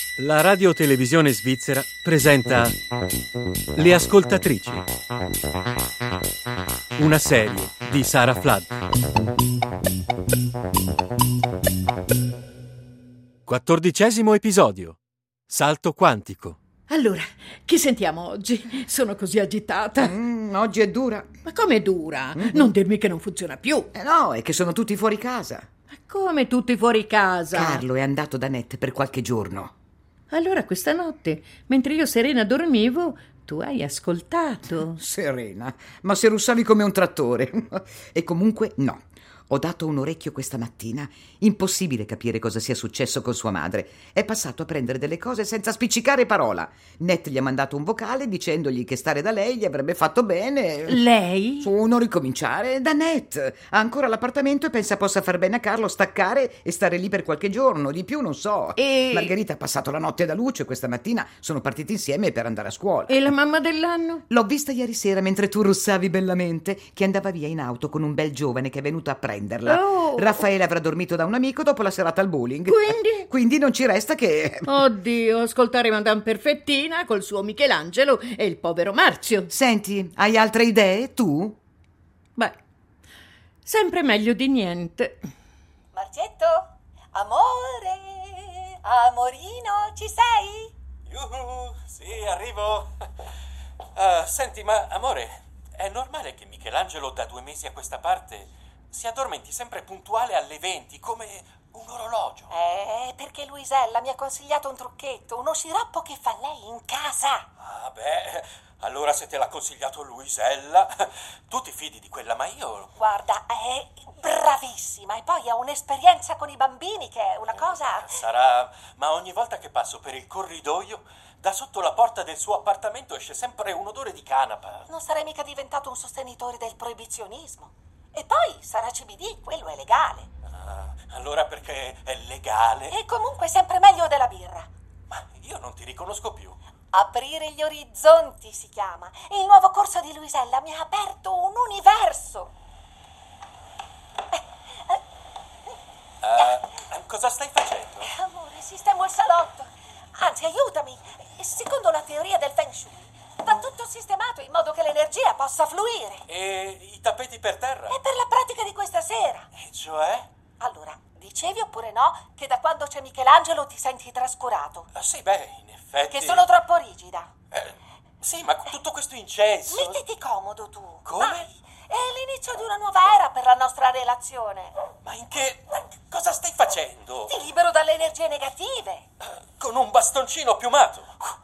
La radiotelevisione svizzera presenta Le Ascoltatrici, una serie di Sara Flood. 14° episodio. Salto quantico. Allora, chi sentiamo oggi? Sono così agitata. Oggi è dura. Ma come dura? Non dirmi che non funziona più. No, è che sono tutti fuori casa. Ma come tutti fuori casa? Carlo è andato da Nette per qualche giorno. Allora questa notte, mentre io serena dormivo, tu hai ascoltato. Serena, ma se russavi come un trattore. E comunque no. Ho dato un orecchio questa mattina. Impossibile capire cosa sia successo con sua madre. È passato a prendere delle cose senza spiccicare parola. Nett gli ha mandato un vocale dicendogli che stare da lei gli avrebbe fatto bene. Lei? Su, non ricominciare. Da Nett. Ha ancora l'appartamento e pensa possa far bene a Carlo staccare e stare lì per qualche giorno. Di più non so. E... Margherita ha passato la notte da Lucio e questa mattina sono partiti insieme per andare a scuola. E la mamma dell'anno? L'ho vista ieri sera mentre tu russavi bellamente, che andava via in auto con un bel giovane che è venuto a prenderla. Oh. Raffaele avrà dormito da un amico dopo la serata al bowling. Quindi non ci resta che... Oddio, ascoltare Madame Perfettina col suo Michelangelo e il povero Marzio. Senti, hai altre idee, tu? Beh, sempre meglio di niente. Margetto, amore, amorino, ci sei? Yuhu, sì, arrivo. Senti, ma amore, è normale che Michelangelo da 2 mesi a questa parte si addormenti sempre puntuale alle 20, come un orologio? Perché Luisella mi ha consigliato un trucchetto, uno sciroppo che fa lei in casa. Ah, beh, allora se te l'ha consigliato Luisella, tu ti fidi di quella, ma io... Guarda, è bravissima e poi ha un'esperienza con i bambini che è una cosa... Sarà... ma ogni volta che passo per il corridoio, da sotto la porta del suo appartamento esce sempre un odore di canapa. Non sarei mica diventato un sostenitore del proibizionismo. E poi sarà CBD, quello è legale. Allora perché è legale? E comunque sempre meglio della birra. Ma io non ti riconosco più. Aprire gli orizzonti si chiama. Il nuovo corso di Luisella mi ha aperto un universo. Cosa stai facendo? Amore, sistemo il salotto. Anzi, aiutami. Secondo la teoria del Feng Shui, va tutto sistemato in modo che l'energia possa fluire. E i tappeti per terra? È per la pratica di questa sera. E cioè? Allora, dicevi oppure no che da quando c'è Michelangelo ti senti trascurato? Sì, beh, in effetti... Che sono troppo rigida. Sì, ma tutto questo incenso... Mettiti comodo tu. Come? Vai. È l'inizio di una nuova era per la nostra relazione. Ma in che... cosa stai facendo? Ti libero dalle energie negative. Con un bastoncino piumato.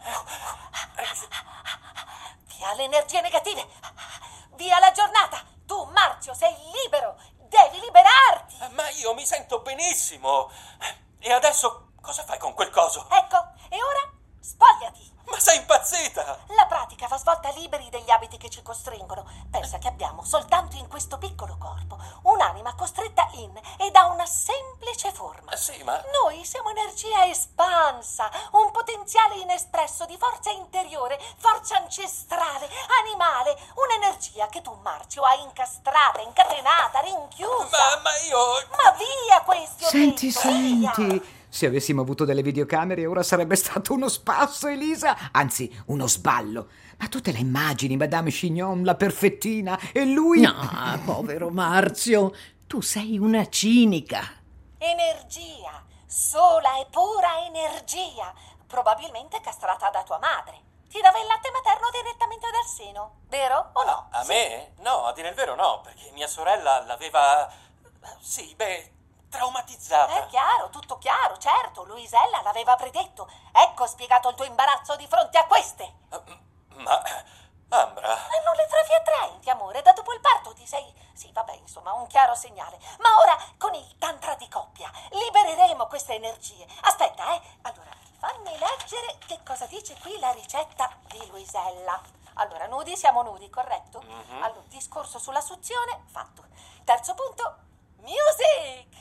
Via le energie negative. Via la giornata. Tu, Marzio, sei libero. Devi liberarti. Ma io mi sento benissimo. E adesso cosa fai con quel coso? Ecco, e ora spogliati. Ma sei impazzita! La pratica va svolta liberi degli abiti che ci costringono. Pensa che abbiamo soltanto in questo piccolo corpo un'anima costretta in e da una semplice forma. Sì, ma... Noi siamo energia espansa, un potenziale inespresso di forza interiore, forza ancestrale, animale, un'energia che tu, Marzio, hai incastrata, incatenata, rinchiusa. Ma io... Ma via questi Senti, via. senti. Se avessimo avuto delle videocamere ora sarebbe stato uno spasso, Elisa. Anzi, uno sballo. Ma tu te la immagini, Madame Chignon, la perfettina, e lui... No, povero Marzio, tu sei una cinica. Energia, sola e pura energia, probabilmente castrata da tua madre. Ti dava il latte materno direttamente dal seno, vero o no? A Sì. me? No, a dire il vero no, perché mia sorella l'aveva... sì, beh... traumatizzata. È chiaro, tutto chiaro, certo, Luisella l'aveva predetto. Ecco spiegato il tuo imbarazzo di fronte a queste. Ma... Ambra... E non le trovi attraenti, amore, da dopo il parto ti sei... Sì, vabbè, insomma, un chiaro segnale. Ma ora, con il tantra di coppia, libereremo queste energie. Aspetta, allora, fammi leggere che cosa dice qui la ricetta di Luisella. Allora, nudi, siamo nudi, corretto? Mm-hmm. Allora, discorso sulla suzione, fatto. Terzo punto, music!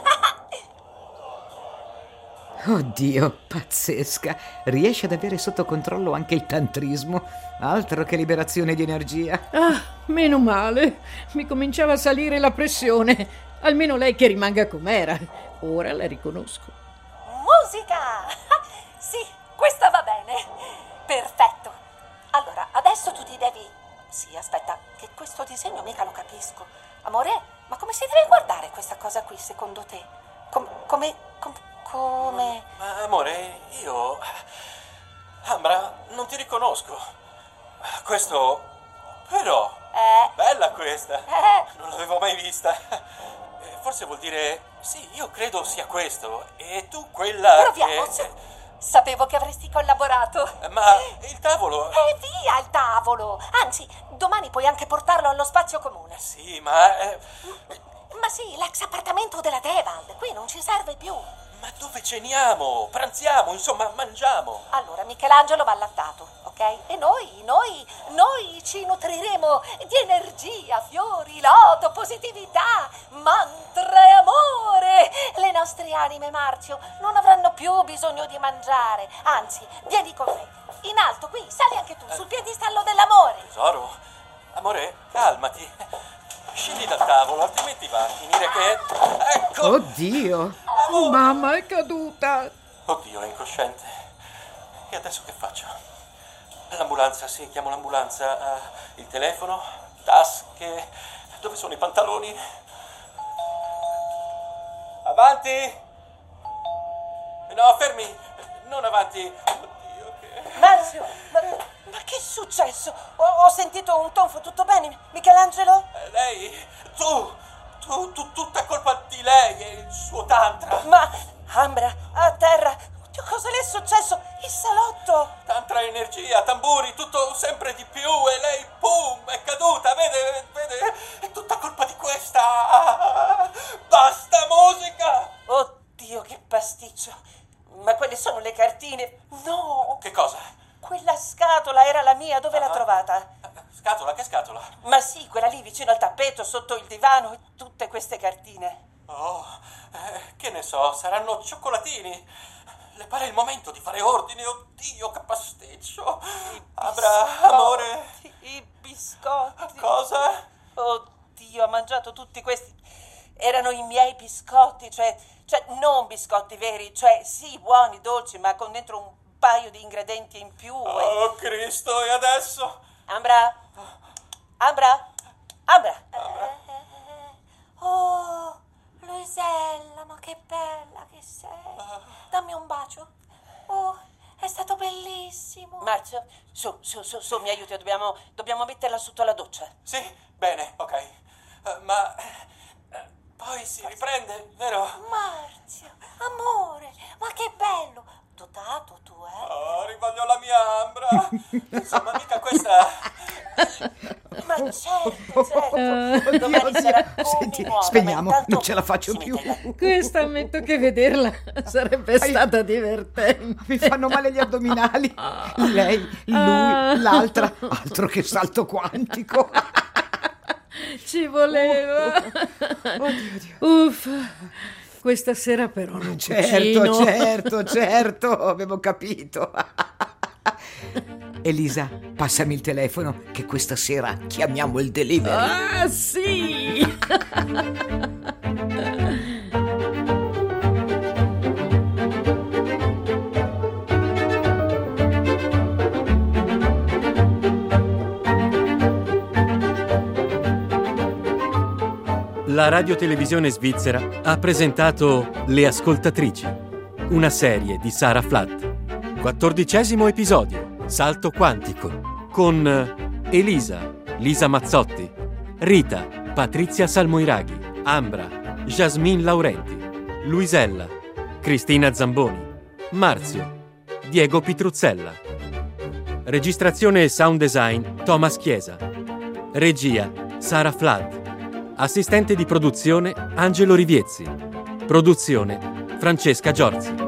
Oddio, pazzesca. Riesce ad avere sotto controllo anche il tantrismo. Altro che liberazione di energia. Ah, meno male. Mi cominciava a salire la pressione. Almeno lei che rimanga com'era. Ora la riconosco. Musica! Sì, questa va bene. Perfetto. Allora, adesso tu ti devi... Sì, aspetta, che questo disegno mica lo capisco. Amore, ma come si deve guardare questa cosa qui, secondo te? Come... Ma amore, io... Ambra, non ti riconosco. Questo... Però... Bella questa. Non l'avevo mai vista. Forse vuol dire... Sì, io credo sia questo. E tu quella... Proviamo. Sapevo che avresti collaborato. Ma il tavolo... E via il tavolo. Anzi, domani puoi anche portarlo allo spazio comune. Sì, ma... Ma sì, l'ex appartamento della Devald. Qui non ci serve più. Ma dove ceniamo? Pranziamo, insomma, mangiamo. Allora, Michelangelo va allattato, ok? E noi ci nutriremo di energia, fiori, loto, positività, mantra e amore. Le nostre anime, Marzio, non avranno più bisogno di mangiare. Anzi, vieni con me. In alto, qui, sali anche tu, sul piedistallo dell'amore. Tesoro, amore, calmati. Scendi dal tavolo, altrimenti va a finire che... Ecco! Oddio! Oh, mamma, è caduta. Oddio, è incosciente. E adesso che faccio? L'ambulanza, sì, chiamo l'ambulanza. Il telefono, tasche... Dove sono i pantaloni? Avanti! No, fermi! Non avanti! Oddio, che... Marzio, ma che è successo? Ho sentito un tonfo, tutto bene? Michelangelo? Lei... Tutta colpa di lei e il suo tantra. Ma, Ambra, a terra, oddio, cosa le è successo? Il salotto! Tantra, energia, tamburi, tutto sempre di più e lei, pum, è caduta, vede, è tutta colpa di questa. Basta musica! Oddio, che pasticcio! Ma quelle sono le cartine? No! Che cosa? Quella scatola era la mia, dove l'ha trovata? Scatola, che scatola? Ma sì, quella lì vicino al tappeto, sotto il divano e tutte queste cartine. Oh, che ne so, saranno cioccolatini. Le pare il momento di fare ordine? Oddio, che pasticcio. Abra, amore. I biscotti. Cosa? Oddio, ha mangiato tutti questi. Erano i miei biscotti, cioè non biscotti veri, cioè sì, buoni, dolci, ma con dentro un paio di ingredienti in più. Oh, Cristo, e adesso? Ambra? Oh, Luisella, ma che bella che sei. Dammi un bacio. Oh, è stato bellissimo. Marzio, su, mi aiuti, dobbiamo metterla sotto la doccia. Sì, bene, ok. Ma poi si riprende, vero? Marzio, amore, ma che bello. Dotato tu, Oh, rivoglio la mia Ambra. Insomma, mica questa... Ma certo. Domani sarà come Senti, nuova, spegniamo, ma intanto non ce la faccio si più. mette Questa ammetto che vederla sarebbe stata divertente. Mi fanno male gli addominali. Lei, lui, l'altra. Altro che salto quantico. Ci voleva. Oddio. Uff, questa sera però non cucino. Certo, avevo capito. Elisa, passami il telefono che questa sera chiamiamo il delivery. Ah, sì! La radiotelevisione svizzera ha presentato Le Ascoltatrici, una serie di Sara Flatt. 14° episodio, Salto quantico, con Elisa, Lisa Mazzotti, Rita, Patrizia Salmoiraghi, Ambra, Jasmine Laurenti, Luisella, Cristina Zamboni, Marzio, Diego Pitruzzella. Registrazione e sound design Thomas Chiesa. Regia Sara Flatt. Assistente di produzione Angelo Riviezzi. Produzione Francesca Giorzi.